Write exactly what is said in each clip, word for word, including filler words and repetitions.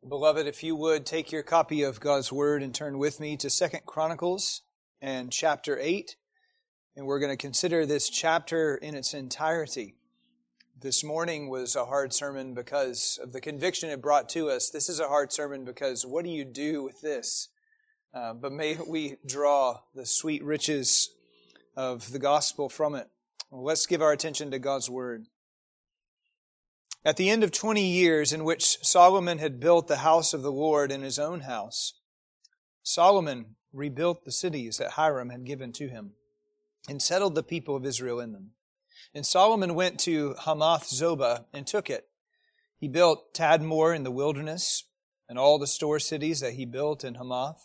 Beloved, if you would take your copy of God's Word and turn with me to Second Chronicles and chapter eight, and we're going to consider this chapter in its entirety. This morning was a hard sermon because of the conviction it brought to us. This is a hard sermon because what do you do with this? Uh, but may we draw the sweet riches of the gospel from it. Well, let's give our attention to God's Word. At the end of twenty years in which Solomon had built the house of the Lord in his own house, Solomon rebuilt the cities that Hiram had given to him and settled the people of Israel in them. And Solomon went to Hamath Zobah and took it. He built Tadmor in the wilderness and all the store cities that he built in Hamath.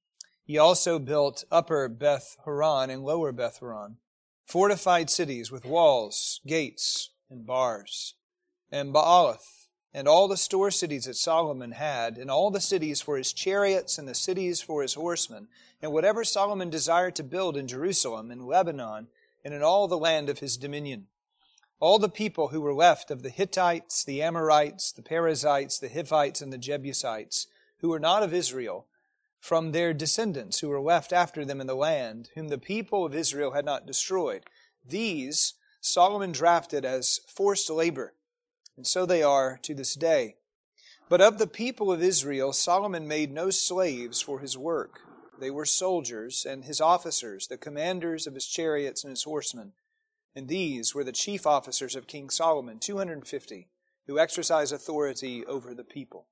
He also built Upper Beth Horon and Lower Beth Horon, fortified cities with walls, gates, and bars. And Baalath, and all the store cities that Solomon had, and all the cities for his chariots, and the cities for his horsemen, and whatever Solomon desired to build in Jerusalem, in Lebanon, and in all the land of his dominion. All the people who were left of the Hittites, the Amorites, the Perizzites, the Hivites, and the Jebusites, who were not of Israel, from their descendants who were left after them in the land, whom the people of Israel had not destroyed, these Solomon drafted as forced labor. And so they are to this day. But of the people of Israel, Solomon made no slaves for his work. They were soldiers, and his officers, the commanders of his chariots and his horsemen. And these were the chief officers of King Solomon, two hundred fifty, who exercised authority over the people.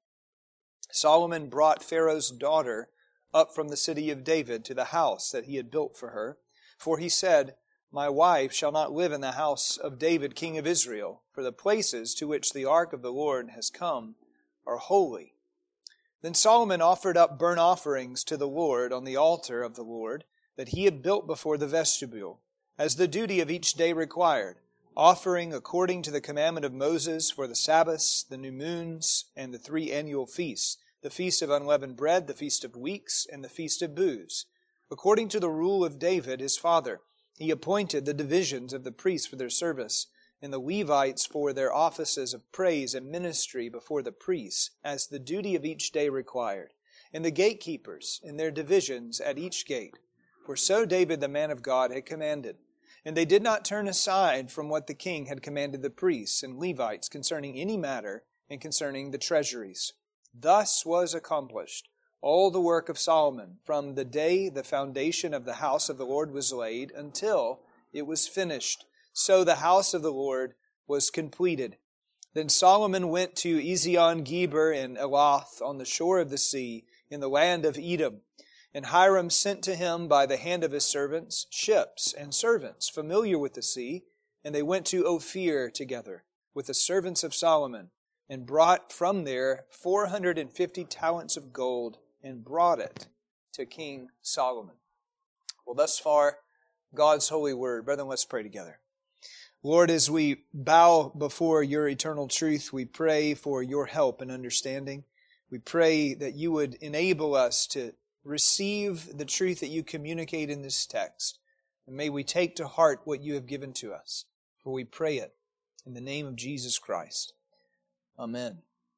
Solomon brought Pharaoh's daughter up from the city of David to the house that he had built for her. For he said, "My wife shall not live in the house of David, king of Israel, for the places to which the ark of the Lord has come are holy." Then Solomon offered up burnt offerings to the Lord on the altar of the Lord that he had built before the vestibule, as the duty of each day required, offering according to the commandment of Moses for the Sabbaths, the new moons, and the three annual feasts, the feast of unleavened bread, the feast of weeks, and the feast of booths, according to the rule of David his father. He appointed the divisions of the priests for their service, and the Levites for their offices of praise and ministry before the priests, as the duty of each day required, and the gatekeepers in their divisions at each gate. For so David the man of God had commanded. And they did not turn aside from what the king had commanded the priests and Levites concerning any matter and concerning the treasuries. Thus was accomplished all the work of Solomon, from the day the foundation of the house of the Lord was laid until it was finished. So the house of the Lord was completed. Then Solomon went to Ezion-Geber in Elath on the shore of the sea in the land of Edom. And Hiram sent to him by the hand of his servants ships and servants familiar with the sea, and they went to Ophir together with the servants of Solomon, and brought from there four hundred and fifty talents of gold, and brought it to King Solomon. Well, thus far, God's holy word. Brethren, let's pray together. Lord, as we bow before your eternal truth, we pray for your help and understanding. We pray that you would enable us to receive the truth that you communicate in this text. And may we take to heart what you have given to us. For we pray it in the name of Jesus Christ. Amen.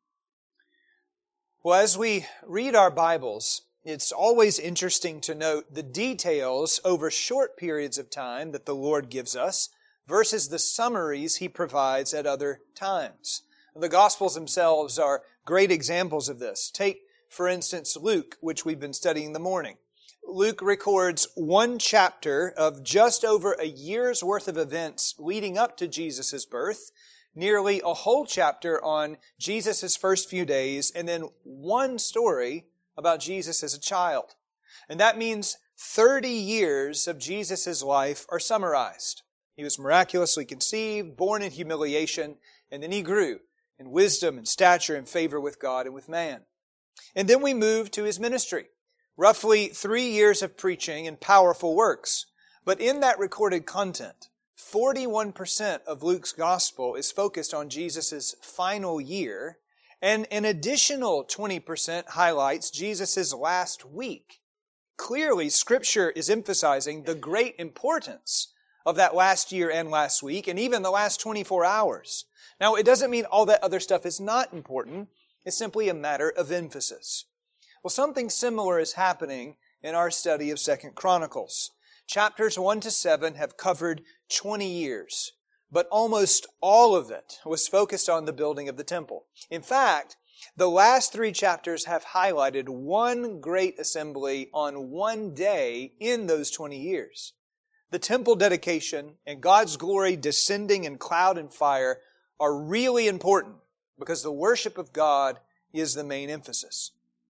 Well, as we read our Bibles, it's always interesting to note the details over short periods of time that the Lord gives us versus the summaries He provides at other times. The Gospels themselves are great examples of this. Take, for instance, Luke, which we've been studying in the morning. Luke records one chapter of just over a year's worth of events leading up to Jesus' birth, nearly a whole chapter on Jesus' first few days, and then one story about Jesus as a child. And that means thirty years of Jesus' life are summarized. He was miraculously conceived, born in humiliation, and then He grew in wisdom and stature and favor with God and with man. And then we move to His ministry. Roughly three years of preaching and powerful works. But in that recorded content, forty-one percent of Luke's gospel is focused on Jesus' final year, and an additional twenty percent highlights Jesus' last week. Clearly, Scripture is emphasizing the great importance of that last year and last week, and even the last twenty-four hours. Now, it doesn't mean all that other stuff is not important. It's simply a matter of emphasis. Well, something similar is happening in our study of Second Chronicles. Chapters one to seven have covered twenty years, but almost all of it was focused on the building of the temple. In fact, the last three chapters have highlighted one great assembly on one day in those twenty years. The temple dedication and God's glory descending in cloud and fire are really important because the worship of God is the main emphasis.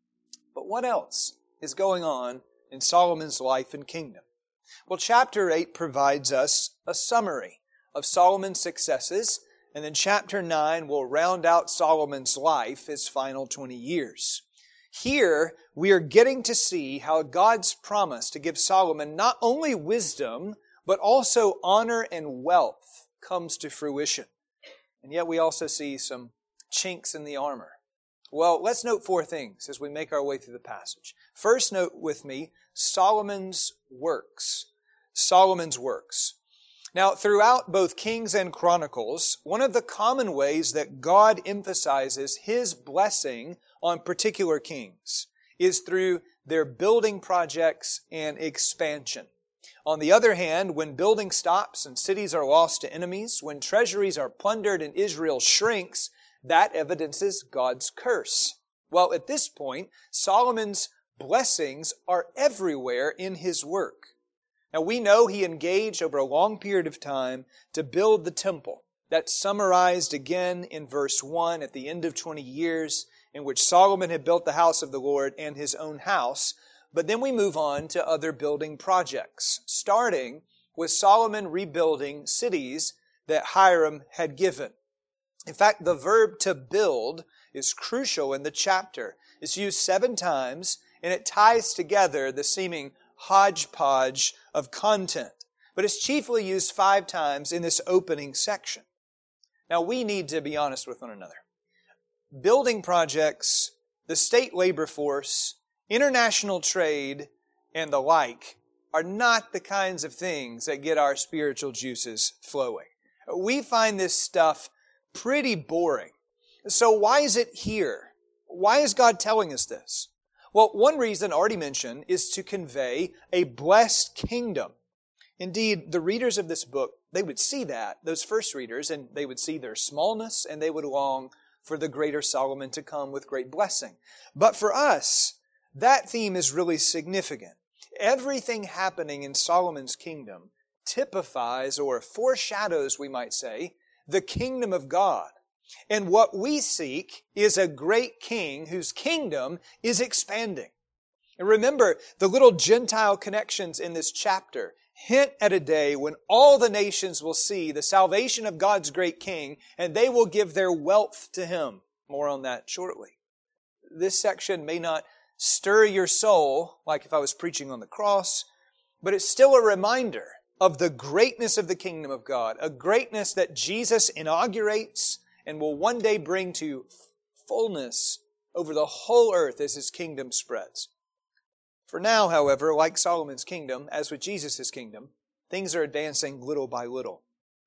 But what else is going on in Solomon's life and kingdom? Well, chapter eight provides us a summary of Solomon's successes, and then chapter nine will round out Solomon's life, his final twenty years. Here, we are getting to see how God's promise to give Solomon not only wisdom, but also honor and wealth comes to fruition. And yet we also see some chinks in the armor. Well, let's note four things as we make our way through the passage. First, note with me Solomon's works. Solomon's works. Now, throughout both Kings and Chronicles, one of the common ways that God emphasizes His blessing on particular kings is through their building projects and expansion. On the other hand, when building stops and cities are lost to enemies, when treasuries are plundered and Israel shrinks, that evidences God's curse. Well, at this point, Solomon's blessings are everywhere in his work. Now, we know he engaged over a long period of time to build the temple. That's summarized again in verse one at the end of twenty years, in which Solomon had built the house of the Lord and his own house. But then we move on to other building projects, starting with Solomon rebuilding cities that Hiram had given. In fact, the verb to build is crucial in the chapter. It's used seven times, and it ties together the seeming hodgepodge of content. But it's chiefly used five times in this opening section. Now, we need to be honest with one another. Building projects, the state labor force, international trade, and the like are not the kinds of things that get our spiritual juices flowing. We find this stuff pretty boring. So why is it here? Why is God telling us this? Well, one reason already mentioned is to convey a blessed kingdom. Indeed, the readers of this book, they would see that, those first readers, and they would see their smallness, and they would long for the greater Solomon to come with great blessing. But for us, that theme is really significant. Everything happening in Solomon's kingdom typifies or foreshadows, we might say, the kingdom of God. And what we seek is a great king whose kingdom is expanding. And remember, the little Gentile connections in this chapter hint at a day when all the nations will see the salvation of God's great king, and they will give their wealth to Him. More on that shortly. This section may not stir your soul like if I was preaching on the cross, but it's still a reminder of the greatness of the kingdom of God, a greatness that Jesus inaugurates and will one day bring to fullness over the whole earth as His kingdom spreads. For now, however, like Solomon's kingdom, as with Jesus' kingdom, things are advancing little by little.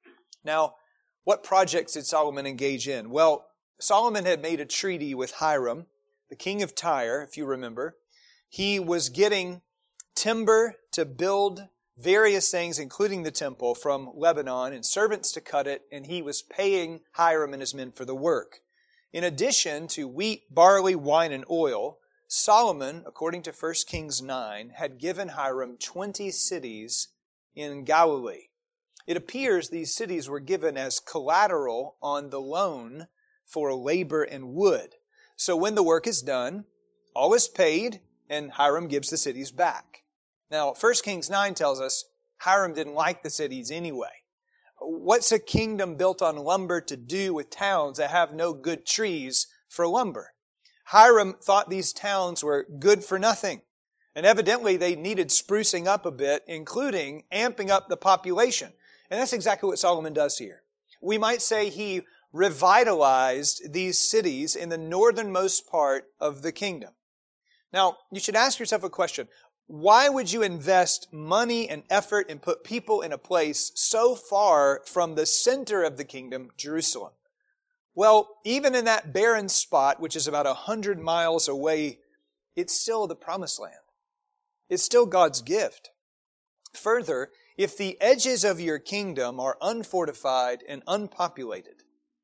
Now, what projects did Solomon engage in? Well, Solomon had made a treaty with Hiram, the king of Tyre, if you remember. He was getting timber to build various things, including the temple, from Lebanon, and servants to cut it, and he was paying Hiram and his men for the work. In addition to wheat, barley, wine, and oil, Solomon, according to First Kings nine, had given Hiram twenty cities in Galilee. It appears these cities were given as collateral on the loan for labor and wood. So when the work is done, all is paid, and Hiram gives the cities back. Now, First Kings nine tells us Hiram didn't like the cities anyway. What's a kingdom built on lumber to do with towns that have no good trees for lumber? Hiram thought these towns were good for nothing. And evidently they needed sprucing up a bit, including amping up the population. And that's exactly what Solomon does here. We might say he revitalized these cities in the northernmost part of the kingdom. Now, you should ask yourself a question. Why would you invest money and effort and put people in a place so far from the center of the kingdom, Jerusalem? Well, even in that barren spot, which is about a hundred miles away, it's still the promised land. It's still God's gift. Further, if the edges of your kingdom are unfortified and unpopulated,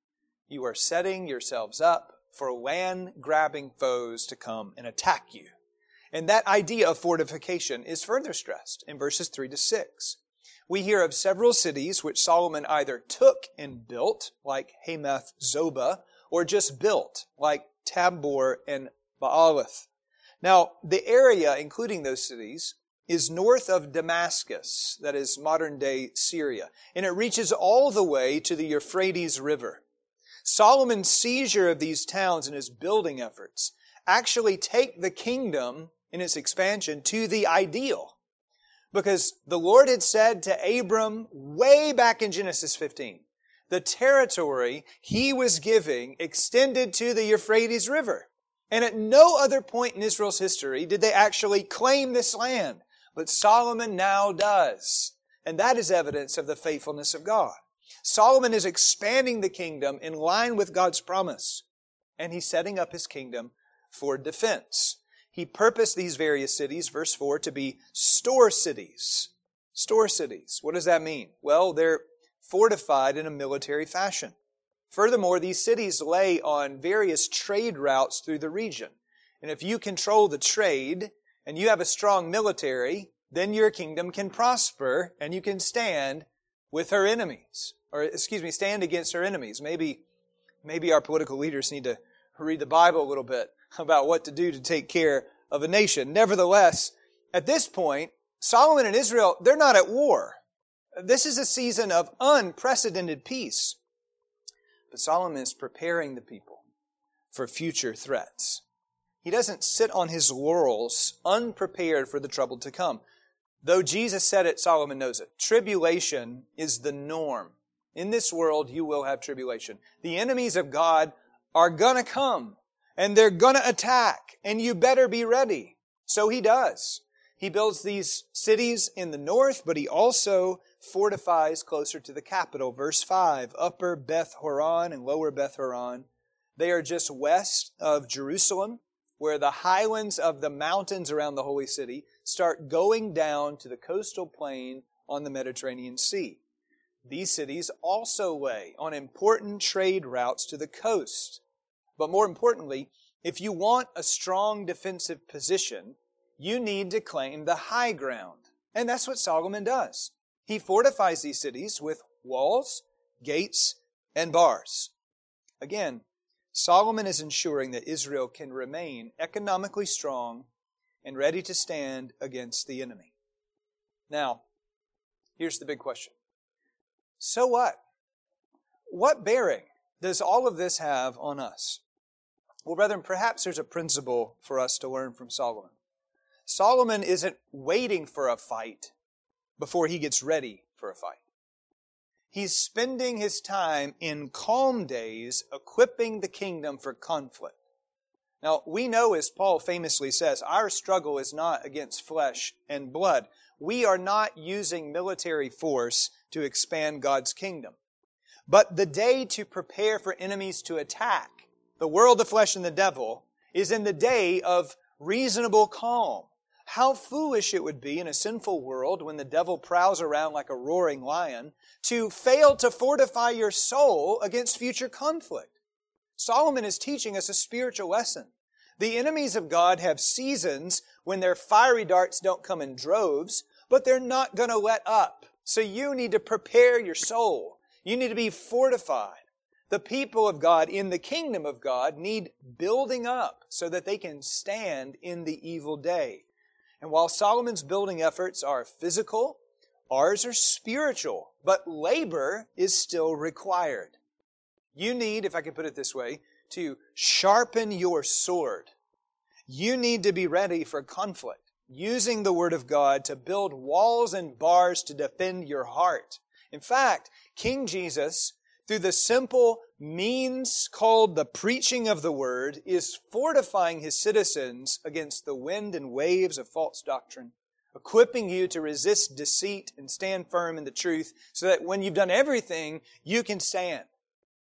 you are setting yourselves up for land-grabbing foes to come and attack you. And that idea of fortification is further stressed in verses three to six. We hear of several cities which Solomon either took and built, like Hamath Zobah, or just built, like Tabor and Baalath. Now, the area, including those cities, is north of Damascus, that is modern-day Syria, and it reaches all the way to the Euphrates River. Solomon's seizure of these towns and his building efforts actually take the kingdom in its expansion to the ideal. Because the Lord had said to Abram way back in Genesis fifteen, the territory He was giving extended to the Euphrates River. And at no other point in Israel's history did they actually claim this land. But Solomon now does. And that is evidence of the faithfulness of God. Solomon is expanding the kingdom in line with God's promise. And he's setting up his kingdom for defense. He purposed these various cities, verse four, to be store cities. Store cities. What does that mean? Well, they're fortified in a military fashion. Furthermore, these cities lay on various trade routes through the region. And if you control the trade and you have a strong military, then your kingdom can prosper and you can stand with her enemies. Or, excuse me, stand against her enemies. Maybe, maybe our political leaders need to read the Bible a little bit about what to do to take care of a nation. Nevertheless, at this point, Solomon and Israel, they're not at war. This is a season of unprecedented peace. But Solomon is preparing the people for future threats. He doesn't sit on his laurels unprepared for the trouble to come. Though Jesus said it, Solomon knows it. Tribulation is the norm. In this world, you will have tribulation. The enemies of God are going to come, and they're going to attack, and you better be ready. So he does. He builds these cities in the north, but he also fortifies closer to the capital. Verse five, Upper Beth Horon and Lower Beth Horon. They are just west of Jerusalem, where the highlands of the mountains around the holy city start going down to the coastal plain on the Mediterranean Sea. These cities also lay on important trade routes to the coast. But more importantly, if you want a strong defensive position, you need to claim the high ground. And that's what Solomon does. He fortifies these cities with walls, gates, and bars. Again, Solomon is ensuring that Israel can remain economically strong and ready to stand against the enemy. Now, here's the big question. So what? What bearing does all of this have on us? Well, brethren, perhaps there's a principle for us to learn from Solomon. Solomon isn't waiting for a fight before he gets ready for a fight. He's spending his time in calm days equipping the kingdom for conflict. Now, we know, as Paul famously says, our struggle is not against flesh and blood. We are not using military force to expand God's kingdom. But the day to prepare for enemies to attack, the world, the flesh, and the devil, is in the day of reasonable calm. How foolish it would be in a sinful world when the devil prowls around like a roaring lion to fail to fortify your soul against future conflict. Solomon is teaching us a spiritual lesson. The enemies of God have seasons when their fiery darts don't come in droves, but they're not going to let up. So you need to prepare your soul. You need to be fortified. The people of God in the kingdom of God need building up so that they can stand in the evil day. And while Solomon's building efforts are physical, ours are spiritual, but labor is still required. You need, if I could put it this way, to sharpen your sword. You need to be ready for conflict, using the Word of God to build walls and bars to defend your heart. In fact, King Jesus, through the simple means called the preaching of the Word, is fortifying His citizens against the wind and waves of false doctrine, equipping you to resist deceit and stand firm in the truth so that when you've done everything, you can stand.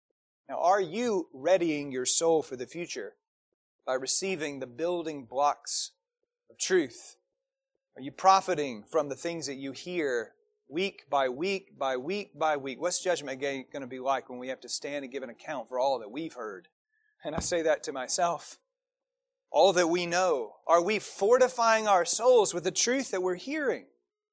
Now, are you readying your soul for the future by receiving the building blocks of truth? Are you profiting from the things that you hear week by week by week by week? What's Judgment Day going to be like when we have to stand and give an account for all that we've heard? And I say that to myself. All that we know. Are we fortifying our souls with the truth that we're hearing?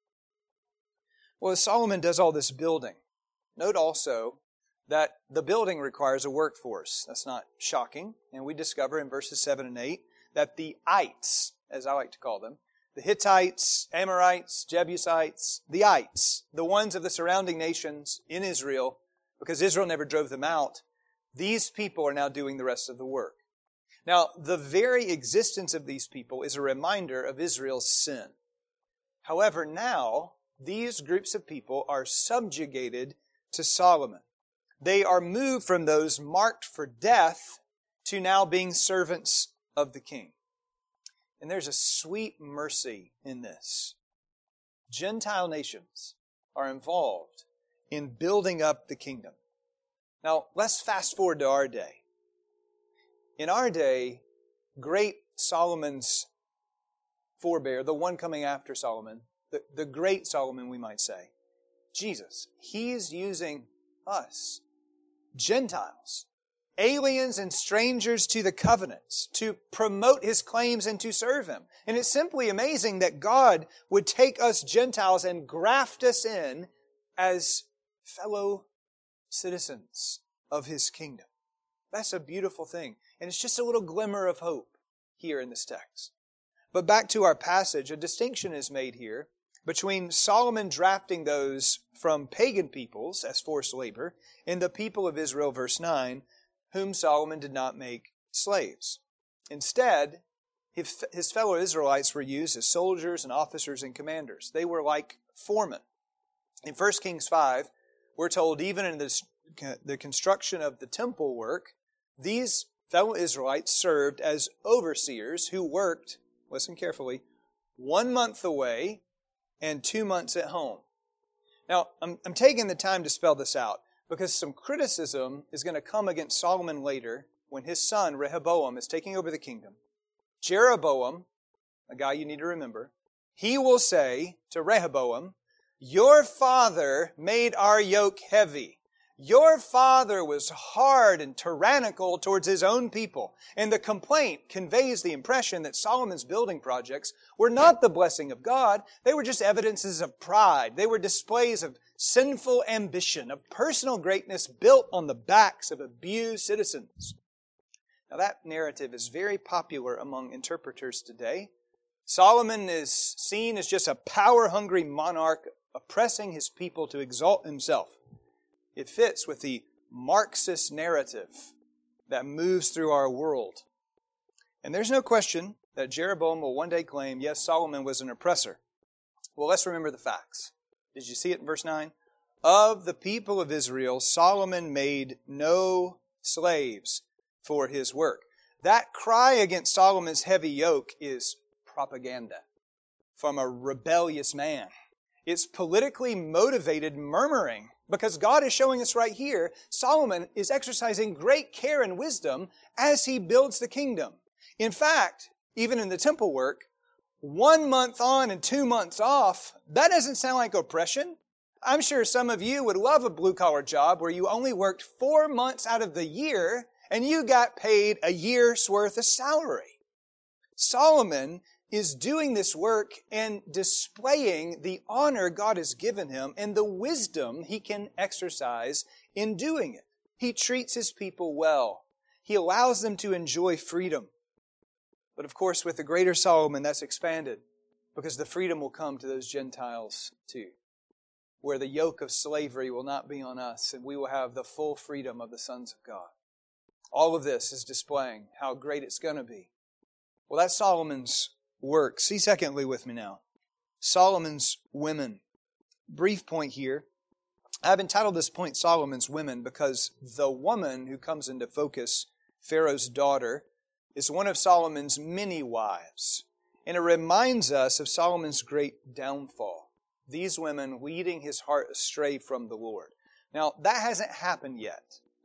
Well, as Solomon does all this building, note also that the building requires a workforce. That's not shocking. And we discover in verses seven and eight that the ites, as I like to call them, the Hittites, Amorites, Jebusites, the ites, the ones of the surrounding nations in Israel, because Israel never drove them out, these people are now doing the rest of the work. Now, the very existence of these people is a reminder of Israel's sin. However, now, these groups of people are subjugated to Solomon. They are moved from those marked for death to now being servants of the king. And there's a sweet mercy in this. Gentile nations are involved in building up the kingdom. Now, let's fast forward to our day. In our day, great Solomon's forebear, the one coming after Solomon, the, the great Solomon, we might say, Jesus, He's using us, Gentiles, aliens and strangers to the covenants, to promote His claims and to serve Him. And it's simply amazing that God would take us Gentiles and graft us in as fellow citizens of His kingdom. That's a beautiful thing. And it's just a little glimmer of hope here in this text. But back to our passage, a distinction is made here between Solomon drafting those from pagan peoples as forced labor and the people of Israel, verse nine, whom Solomon did not make slaves. Instead, his fellow Israelites were used as soldiers and officers and commanders. They were like foremen. In First Kings five, we're told even in this, the construction of the temple work, these fellow Israelites served as overseers who worked, listen carefully, one month away and two months at home. Now, I'm, I'm taking the time to spell this out because some criticism is going to come against Solomon later when his son Rehoboam is taking over the kingdom. Jeroboam, a guy you need to remember, he will say to Rehoboam, "Your father made our yoke heavy. Your father was hard and tyrannical towards his own people." And the complaint conveys the impression that Solomon's building projects were not the blessing of God. They were just evidences of pride. They were displays of sinful ambition, of personal greatness built on the backs of abused citizens. Now that narrative is very popular among interpreters today. Solomon is seen as just a power-hungry monarch oppressing his people to exalt himself. It fits with the Marxist narrative that moves through our world. And there's no question that Jeroboam will one day claim, yes, Solomon was an oppressor. Well, let's remember the facts. Did you see it in verse nine? Of the people of Israel, Solomon made no slaves for his work. That cry against Solomon's heavy yoke is propaganda from a rebellious man. It's politically motivated murmuring, because God is showing us right here, Solomon is exercising great care and wisdom as he builds the kingdom. In fact, even in the temple work, one month on and two months off, that doesn't sound like oppression. I'm sure some of you would love a blue-collar job where you only worked four months out of the year and you got paid a year's worth of salary. Solomon is doing this work and displaying the honor God has given him and the wisdom he can exercise in doing it. He treats his people well. He allows them to enjoy freedom. But of course, with the greater Solomon, that's expanded because the freedom will come to those Gentiles too, where the yoke of slavery will not be on us and we will have the full freedom of the sons of God. All of this is displaying how great it's going to be. Well, that's Solomon's work. See secondly with me now, Solomon's women. Brief point here. I've entitled this point Solomon's women because the woman who comes into focus, Pharaoh's daughter, is one of Solomon's many wives. And it reminds us of Solomon's great downfall. These women leading his heart astray from the Lord. Now, that hasn't happened yet.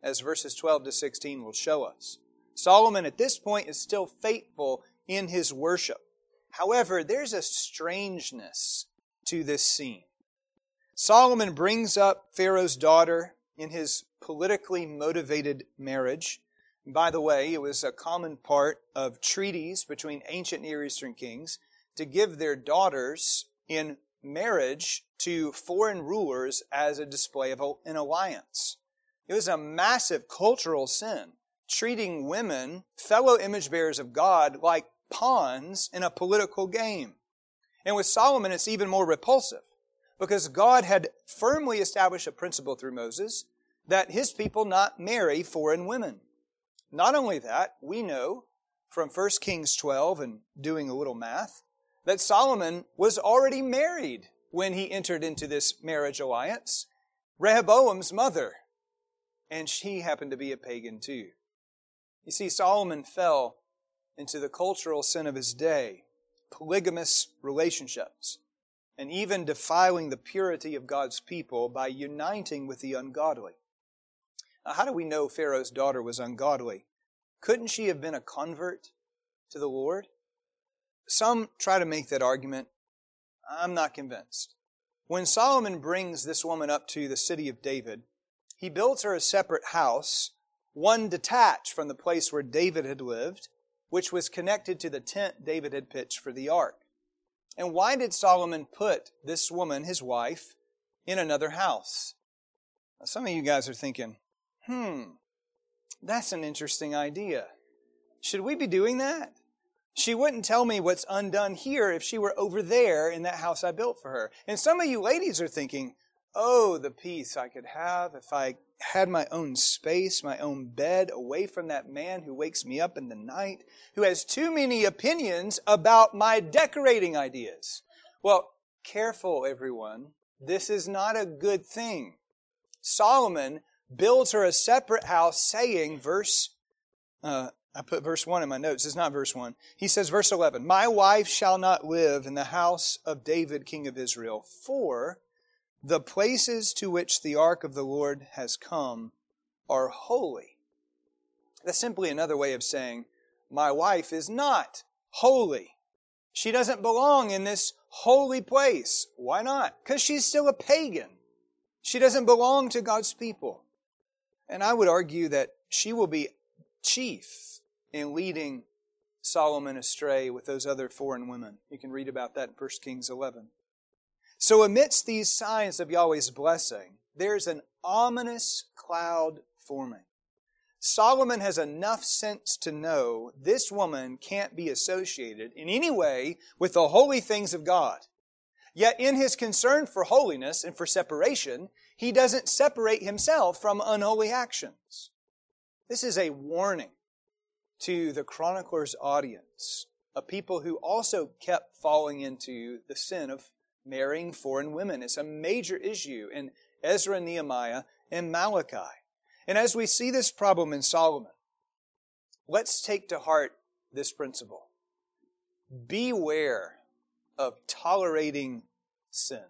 as verses twelve to sixteen will show us. Solomon at this point is still faithful in his worship. However, there's a strangeness to this scene. Solomon brings up Pharaoh's daughter in his politically motivated marriage. And by the way, it was a common part of treaties between ancient Near Eastern kings to give their daughters in marriage to foreign rulers as a display of an alliance. It was a massive cultural sin, treating women, fellow image bearers of God, like pawns in a political game. And with Solomon, it's even more repulsive, because God had firmly established a principle through Moses that His people not marry foreign women. Not only that, we know from First Kings twelve, and doing a little math, that Solomon was already married when he entered into this marriage alliance. Rehoboam's mother, and she happened to be a pagan too. You see, Solomon fell into the cultural sin of his day, polygamous relationships, and even defiling the purity of God's people by uniting with the ungodly. Now, how do we know Pharaoh's daughter was ungodly? Couldn't she have been a convert to the Lord? Some try to make that argument. I'm not convinced. When Solomon brings this woman up to the city of David, he builds her a separate house, one detached from the place where David had lived, which was connected to the tent David had pitched for the ark. And why did Solomon put this woman, his wife, in another house? Now, some of you guys are thinking, hmm, that's an interesting idea. Should we be doing that? She wouldn't tell me what's undone here if she were over there in that house I built for her. And some of you ladies are thinking, oh, the peace I could have if I had my own space, my own bed, away from that man who wakes me up in the night, who has too many opinions about my decorating ideas. Well, careful, everyone. This is not a good thing. Solomon builds her a separate house, saying, verse, uh, I put verse one in my notes. It's not verse one. He says, verse eleven, my wife shall not live in the house of David, king of Israel, for the places to which the ark of the Lord has come are holy. That's simply another way of saying, my wife is not holy. She doesn't belong in this holy place. Why not? Because she's still a pagan. She doesn't belong to God's people. And I would argue that she will be chief in leading Solomon astray with those other foreign women. You can read about that in First Kings eleven. So amidst these signs of Yahweh's blessing, there's an ominous cloud forming. Solomon has enough sense to know this woman can't be associated in any way with the holy things of God. Yet in his concern for holiness and for separation, he doesn't separate himself from unholy actions. This is a warning to the chronicler's audience, a people who also kept falling into the sin of marrying foreign women. It's a major issue in Ezra, Nehemiah, and Malachi. And as we see this problem in Solomon, let's take to heart this principle. Beware of tolerating sin.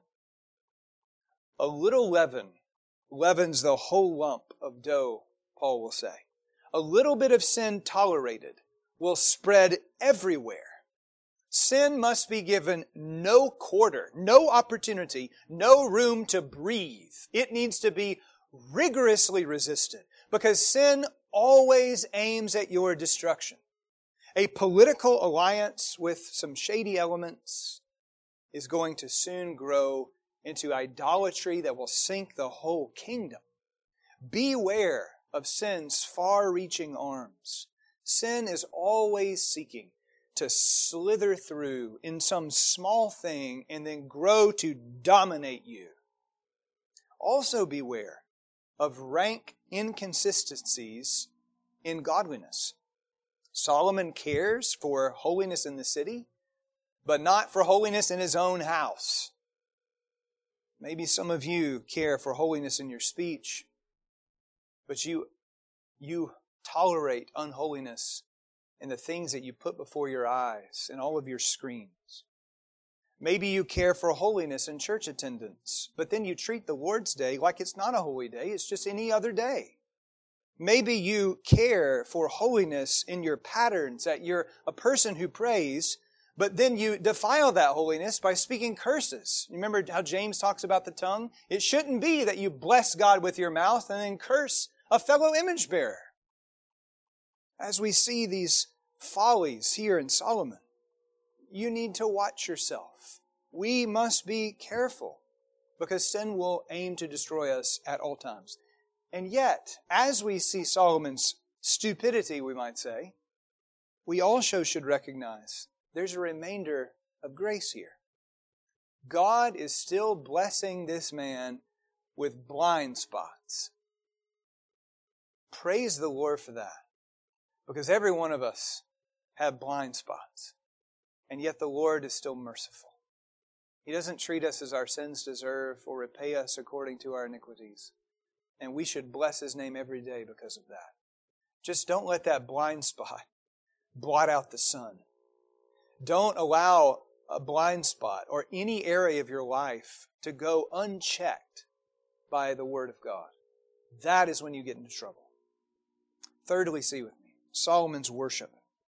A little leaven leavens the whole lump of dough, Paul will say. A little bit of sin tolerated will spread everywhere. Sin must be given no quarter, no opportunity, no room to breathe. It needs to be rigorously resisted because sin always aims at your destruction. A political alliance with some shady elements is going to soon grow into idolatry that will sink the whole kingdom. Beware of sin's far-reaching arms. Sin is always seeking to slither through in some small thing and then grow to dominate you. Also beware of rank inconsistencies in godliness. Solomon cares for holiness in the city, but not for holiness in his own house. Maybe some of you care for holiness in your speech, but you, you tolerate unholiness in the things that you put before your eyes and all of your screens. Maybe you care for holiness in church attendance, but then you treat the Lord's Day like it's not a holy day, it's just any other day. Maybe you care for holiness in your patterns, that you're a person who prays, but then you defile that holiness by speaking curses. Remember how James talks about the tongue? It shouldn't be that you bless God with your mouth and then curse a fellow image bearer. As we see these follies here in Solomon, you need to watch yourself. We must be careful because sin will aim to destroy us at all times. And yet, as we see Solomon's stupidity, we might say, we also should recognize there's a remainder of grace here. God is still blessing this man with blind spots. Praise the Lord for that. Because every one of us have blind spots. And yet the Lord is still merciful. He doesn't treat us as our sins deserve or repay us according to our iniquities. And we should bless His name every day because of that. Just don't let that blind spot blot out the sun. Don't allow a blind spot or any area of your life to go unchecked by the Word of God. That is when you get into trouble. Thirdly, see with me, Solomon's worship.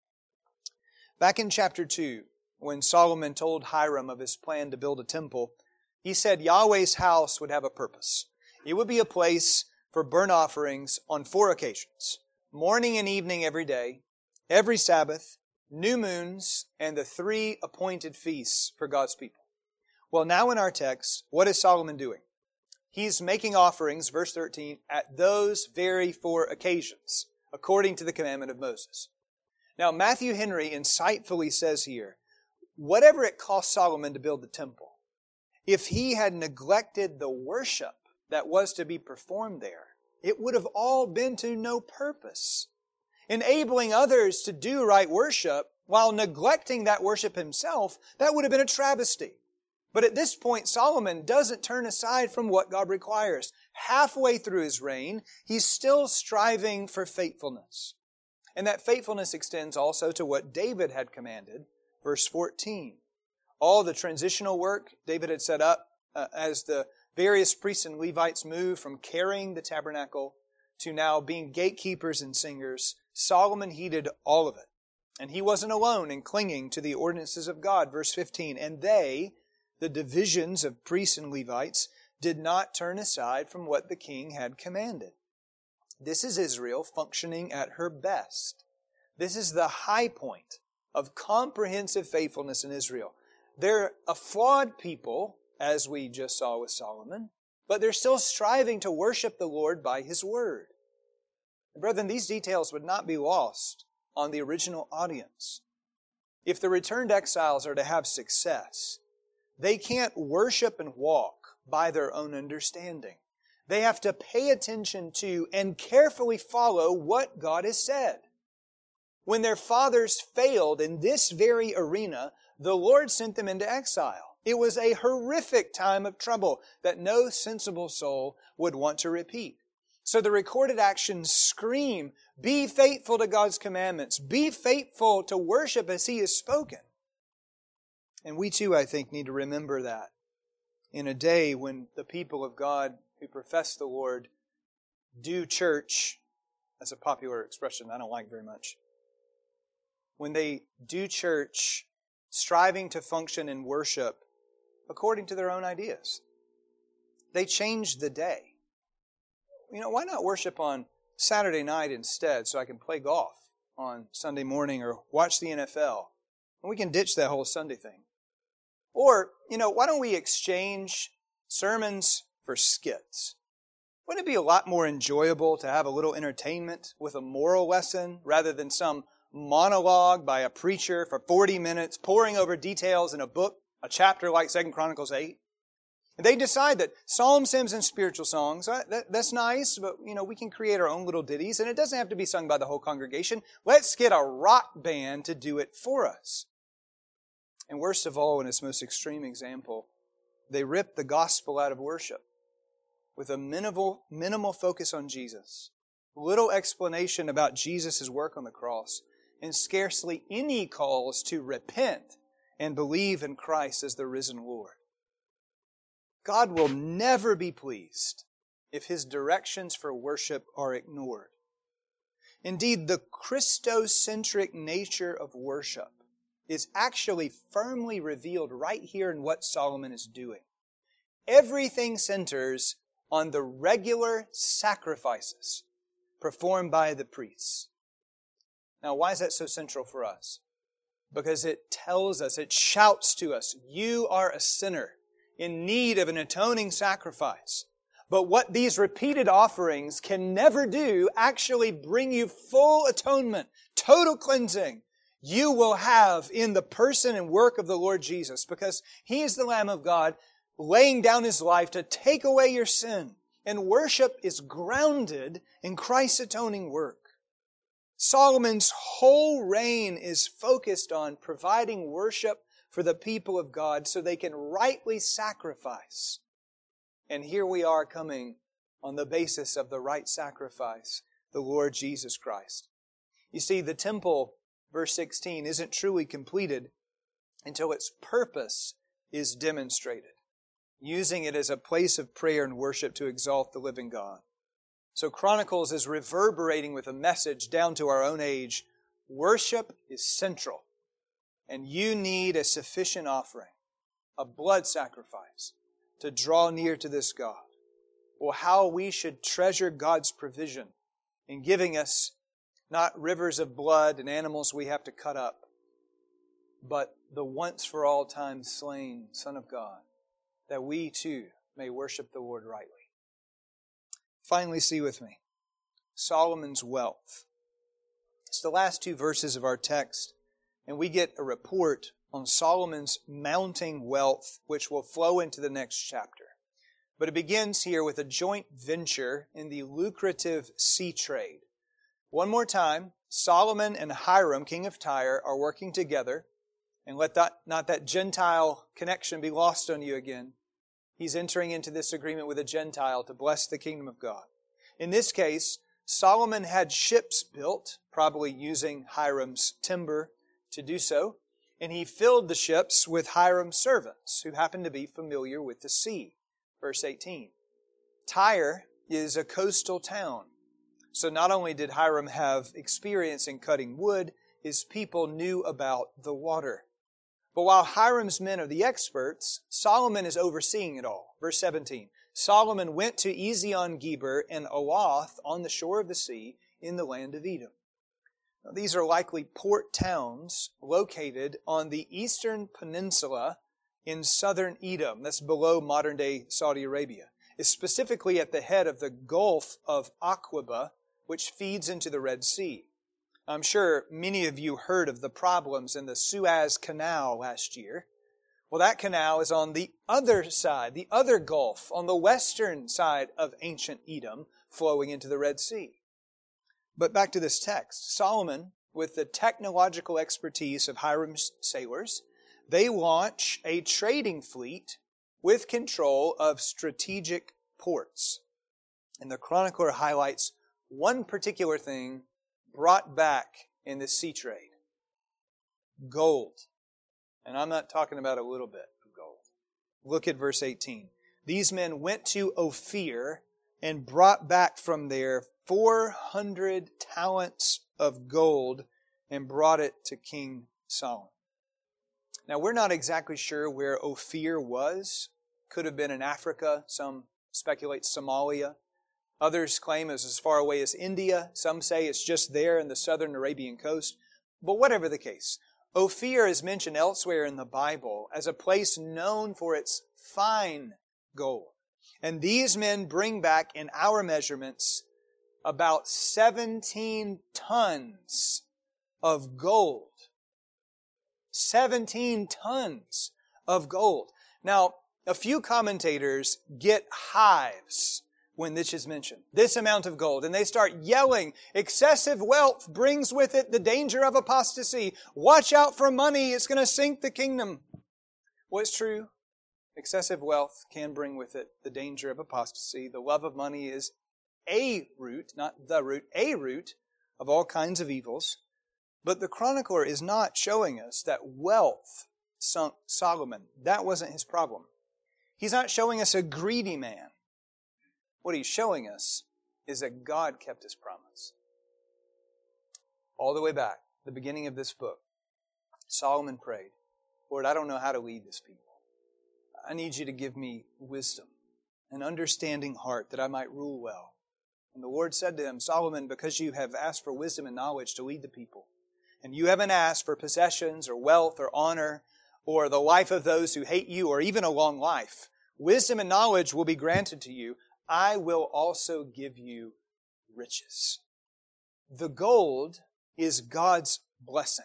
Back in chapter two, when Solomon told Hiram of his plan to build a temple, he said Yahweh's house would have a purpose. It would be a place for burnt offerings on four occasions, morning and evening every day, every Sabbath, new moons, and the three appointed feasts for God's people. Well, now in our text, what is Solomon doing? He's making offerings, verse thirteen, at those very four occasions, according to the commandment of Moses. Now, Matthew Henry insightfully says here, whatever it cost Solomon to build the temple, if he had neglected the worship that was to be performed there, it would have all been to no purpose. Enabling others to do right worship while neglecting that worship himself, that would have been a travesty. But at this point, Solomon doesn't turn aside from what God requires. Halfway through his reign, he's still striving for faithfulness. And that faithfulness extends also to what David had commanded. Verse fourteen. All the transitional work David had set up uh, as the various priests and Levites moved from carrying the tabernacle to now being gatekeepers and singers, Solomon heeded all of it. And he wasn't alone in clinging to the ordinances of God. Verse fifteen. And they, the divisions of priests and Levites, did not turn aside from what the king had commanded. This is Israel functioning at her best. This is the high point of comprehensive faithfulness in Israel. They're a flawed people, as we just saw with Solomon, but they're still striving to worship the Lord by His Word. And brethren, these details would not be lost on the original audience. If the returned exiles are to have success, they can't worship and walk by their own understanding. They have to pay attention to and carefully follow what God has said. When their fathers failed in this very arena, the Lord sent them into exile. It was a horrific time of trouble that no sensible soul would want to repeat. So the recorded actions scream, be faithful to God's commandments. Be faithful to worship as He has spoken. And we too, I think, need to remember that in a day when the people of God who profess the Lord do church, that's a popular expression I don't like very much. When they do church, striving to function in worship according to their own ideas. They change the day. You know, why not worship on Saturday night instead so I can play golf on Sunday morning or watch the N F L? And we can ditch that whole Sunday thing. Or, you know, why don't we exchange sermons for skits? Wouldn't it be a lot more enjoyable to have a little entertainment with a moral lesson rather than some monologue by a preacher for forty minutes poring over details in a book, a chapter like Second Chronicles eight? And they decide that psalms, hymns, and spiritual songs, that, that's nice, but you know we can create our own little ditties, and it doesn't have to be sung by the whole congregation. Let's get a rock band to do it for us. And worst of all, in its most extreme example, they rip the gospel out of worship with a minimal, minimal focus on Jesus, little explanation about Jesus' work on the cross, and scarcely any calls to repent and believe in Christ as the risen Lord. God will never be pleased if His directions for worship are ignored. Indeed, the Christocentric nature of worship is actually firmly revealed right here in what Solomon is doing. Everything centers on the regular sacrifices performed by the priests. Now, why is that so central for us? Because it tells us, it shouts to us, you are a sinner in need of an atoning sacrifice. But what these repeated offerings can never do actually bring you full atonement, total cleansing. You will have in the person and work of the Lord Jesus, because He is the Lamb of God laying down His life to take away your sin. And worship is grounded in Christ's atoning work. Solomon's whole reign is focused on providing worship for the people of God so they can rightly sacrifice. And here we are coming on the basis of the right sacrifice, the Lord Jesus Christ. You see, the temple, verse sixteen, isn't truly completed until its purpose is demonstrated, using it as a place of prayer and worship to exalt the living God. So Chronicles is reverberating with a message down to our own age. Worship is central, and you need a sufficient offering, a blood sacrifice, to draw near to this God. Well, how we should treasure God's provision in giving us not rivers of blood and animals we have to cut up, but the once for all time slain Son of God, that we too may worship the Lord rightly. Finally, see with me Solomon's wealth. It's the last two verses of our text, and we get a report on Solomon's mounting wealth, which will flow into the next chapter. But it begins here with a joint venture in the lucrative sea trade. One more time, Solomon and Hiram, king of Tyre, are working together. And let that, not that Gentile connection be lost on you again. He's entering into this agreement with a Gentile to bless the kingdom of God. In this case, Solomon had ships built, probably using Hiram's timber to do so. And he filled the ships with Hiram's servants, who happened to be familiar with the sea. Verse eighteen. Tyre is a coastal town. So not only did Hiram have experience in cutting wood, his people knew about the water. But while Hiram's men are the experts, Solomon is overseeing it all. Verse seventeen. Solomon went to Ezion-Geber and Elath on the shore of the sea in the land of Edom. Now, these are likely port towns located on the eastern peninsula in southern Edom. That's below modern-day Saudi Arabia. It's specifically at the head of the Gulf of Aqaba, which feeds into the Red Sea. I'm sure many of you heard of the problems in the Suez Canal last year. Well, that canal is on the other side, the other Gulf, on the western side of ancient Edom, flowing into the Red Sea. But back to this text. Solomon, with the technological expertise of Hiram's sailors, they launch a trading fleet with control of strategic ports. And the chronicler highlights one particular thing brought back in the sea trade. Gold. And I'm not talking about a little bit of gold. Look at verse eighteen. These men went to Ophir and brought back from there four hundred talents of gold and brought it to King Solomon. Now, we're not exactly sure where Ophir was. Could have been in Africa. Some speculate Somalia. Others claim it's as far away as India. Some say it's just there in the southern Arabian coast. But whatever the case, Ophir is mentioned elsewhere in the Bible as a place known for its fine gold. And these men bring back, in our measurements, about seventeen tons of gold. seventeen tons of gold. Now, a few commentators get hives when this is mentioned. This amount of gold. And they start yelling, excessive wealth brings with it the danger of apostasy. Watch out for money. It's going to sink the kingdom. Well, it's true. Excessive wealth can bring with it the danger of apostasy. The love of money is a root, not the root, a root of all kinds of evils. But the chronicler is not showing us that wealth sunk Solomon. That wasn't his problem. He's not showing us a greedy man. What he's showing us is that God kept His promise. all the way back, the beginning of this book, Solomon prayed, Lord, I don't know how to lead this people. I need you to give me wisdom, an understanding heart that I might rule well. And the Lord said to him, Solomon, because you have asked for wisdom and knowledge to lead the people, and you haven't asked for possessions or wealth or honor or the life of those who hate you or even a long life, wisdom and knowledge will be granted to you. I will also give you riches. The gold is God's blessing.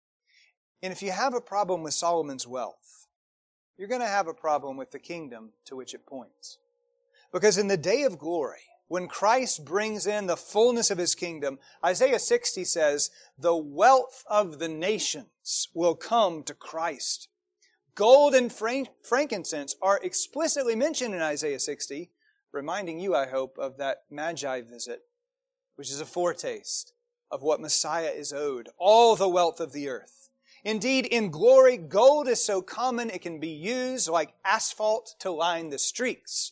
And if you have a problem with Solomon's wealth, you're going to have a problem with the kingdom to which it points. Because in the day of glory, when Christ brings in the fullness of His kingdom, Isaiah sixty says, the wealth of the nations will come to Christ. Gold and frankincense are explicitly mentioned in Isaiah sixty, reminding you, I hope, of that Magi visit, which is a foretaste of what Messiah is owed, all the wealth of the earth. Indeed, in glory, gold is so common it can be used like asphalt to line the streets.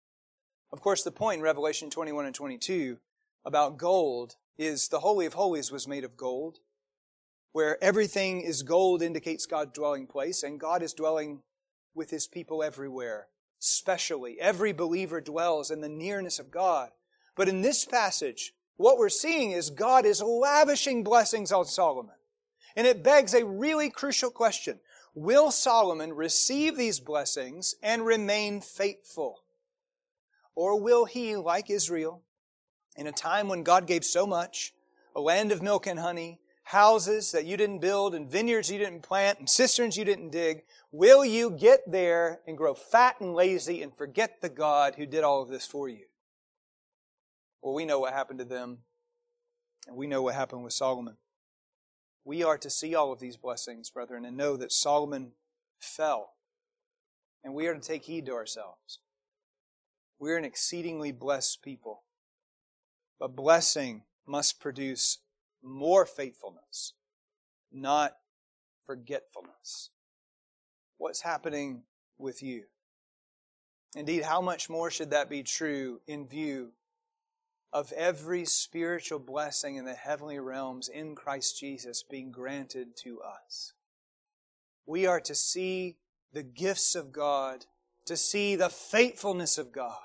Of course, the point in Revelation twenty-one and twenty-two about gold is the Holy of Holies was made of gold, where everything is gold indicates God's dwelling place, and God is dwelling with His people everywhere. Especially, every believer dwells in the nearness of God. But in this passage, what we're seeing is God is lavishing blessings on Solomon. And it begs a really crucial question. Will Solomon receive these blessings and remain faithful? Or will he, like Israel, in a time when God gave so much, a land of milk and honey, houses that you didn't build, and vineyards you didn't plant, and cisterns you didn't dig, will you get there and grow fat and lazy and forget the God who did all of this for you? Well, we know what happened to them, and we know what happened with Solomon. We are to see all of these blessings, brethren, and know that Solomon fell. And we are to take heed to ourselves. We're an exceedingly blessed people. But blessing must produce more faithfulness, not forgetfulness. What's happening with you? Indeed, how much more should that be true in view of every spiritual blessing in the heavenly realms in Christ Jesus being granted to us? We are to see the gifts of God, to see the faithfulness of God,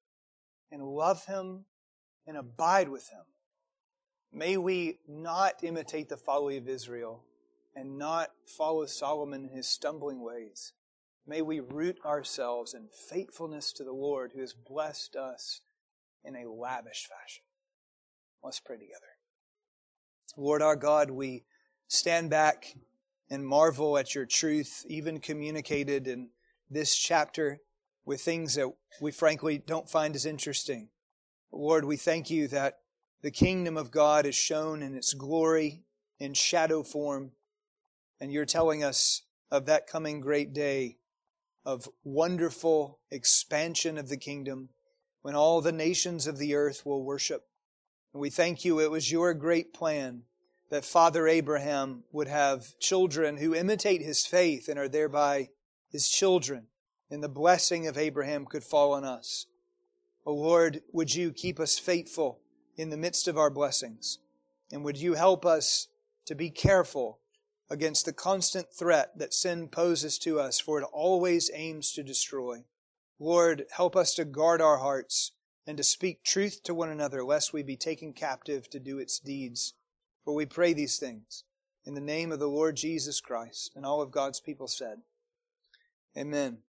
and love Him and abide with Him. May we not imitate the folly of Israel and not follow Solomon in his stumbling ways. May we root ourselves in faithfulness to the Lord who has blessed us in a lavish fashion. Let's pray together. Lord our God, we stand back and marvel at your truth, even communicated in this chapter with things that we frankly don't find as interesting. Lord, we thank you that the kingdom of God is shown in its glory in shadow form, and you're telling us of that coming great day of wonderful expansion of the kingdom when all the nations of the earth will worship. And we thank you it was your great plan that Father Abraham would have children who imitate his faith and are thereby his children, and the blessing of Abraham could fall on us. O Lord, would you keep us faithful in the midst of our blessings? And would you help us to be careful against the constant threat that sin poses to us, for it always aims to destroy. Lord, help us to guard our hearts and to speak truth to one another, lest we be taken captive to do its deeds. For we pray these things in the name of the Lord Jesus Christ, and all of God's people said, Amen.